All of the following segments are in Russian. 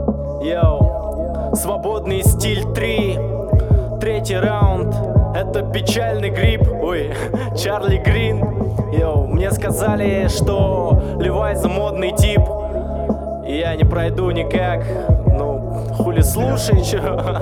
Йоу, свободный стиль 3, третий раунд. Это печальный гриб, ой, Чарли Грин. Йоу, мне сказали, что Левайза модный тип, и я не пройду никак. Ну, хули слушай, чё.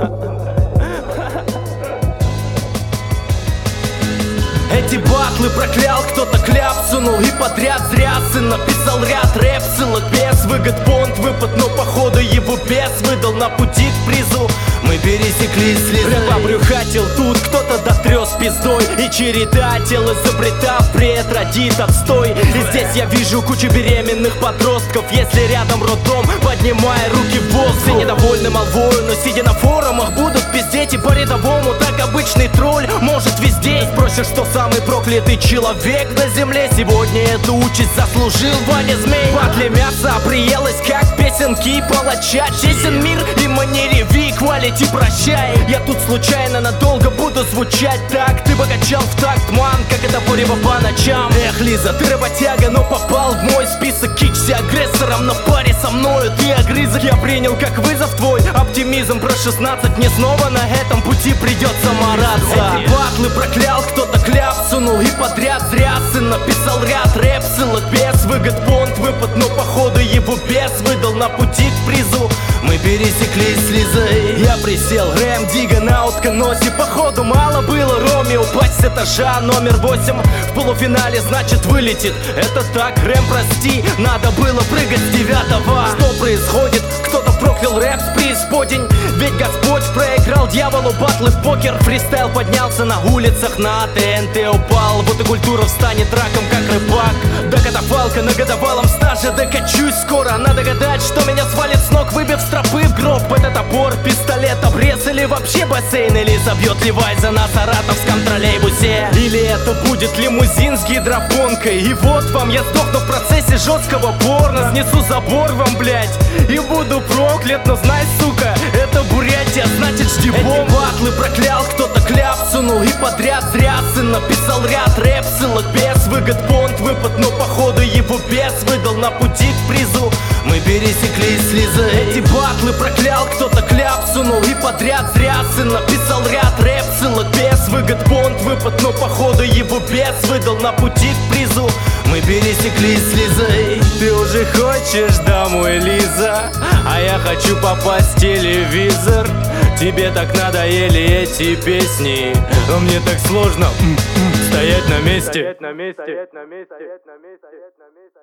Эти батлы проклял, кто-то кляп сунул и подряд зря сын написал ряд рэп, ссылок без выгод, понт выпад, но походу его бес выдал на пути к призу. Мы пересеклись слезой. Рэп обрюхатил тут, кто-то дотрёс пиздой, и чередатель изобретав пред родит отстой. И здесь я вижу кучу беременных подростков. Если рядом роддом, поднимая руки в воздух. Все недовольны молвою, но сидя на форумах будут пиздеть и по рядовому. Так обычный тролль может везде. Спросишь, что самый проклятый человек на земле. Сегодня эту участь заслужил Ваня Змей. Батле мясо приелось, как песенки палача. Честен мир и манереви, квалити прощай. Я тут случайно надолго буду звучать так. Ты покачал в такт, ман, как это порево по ночам. Эх, Лиза, ты работяга, но попал в мой список. Кичься агрессором на паре со мною, ты огрызок. Я принял как вызов твой оптимизм про 16. Мне снова на этом пути придется мараться. Эти батлы проклял, кто-то кляп сунул и подряд зря сын написал ряд рэп, ссылок без выгод, понт выпад, но походу его бес выдал на пути к призу. Мы пересеклись с Лизой. Я присел, Рэм, Дига на утконосе. Походу мало было Роме упасть с этажа номер 8. В полуфинале, значит, вылетит. Это так, Рэм, прости, надо было прыгать с 9-го. Что происходит? Кто-то проклял рэп с преисподень. Ведь Господь проиграл дьяволу батлы в покер. Фристайл поднялся на улицах, на ТНТ упал. Вот и культура встанет раком, как рыбак. До катафалка на годовалом стаже докачусь скоро. Надо гадать, что меня свалит с ног, выбив стропы в гроб. Это топор, пистолет, обрез или вообще бассейн. Или забьет Левайза на саратовском троллейбусе. Или это будет лимузин с гидропонкой. И вот вам я сдохну в процессе жесткого порно. Снесу забор вам, блять, и буду проклят. Но знай, сука, это Бурятия, значит жди бомб. Эти батлы проклял, кто-то кляп сунул и подряд зря сын написал ряд рэп, ссылок без выгод, понт выпад, но походу его бес выдал на пути к призу. Мы пересеклись с Лизой. Эти батлы проклял, кто-то кляп сунул и подряд зря сын написал ряд рэп, ссылок без выгод, понт выпад, но походу его бес выдал на пути к призу. Мы пересеклись с Лизой. Ты уже хочешь домой, Лиза, а я хочу попасть в телевизор. Тебе так надоели эти песни, а мне так сложно стоять на месте.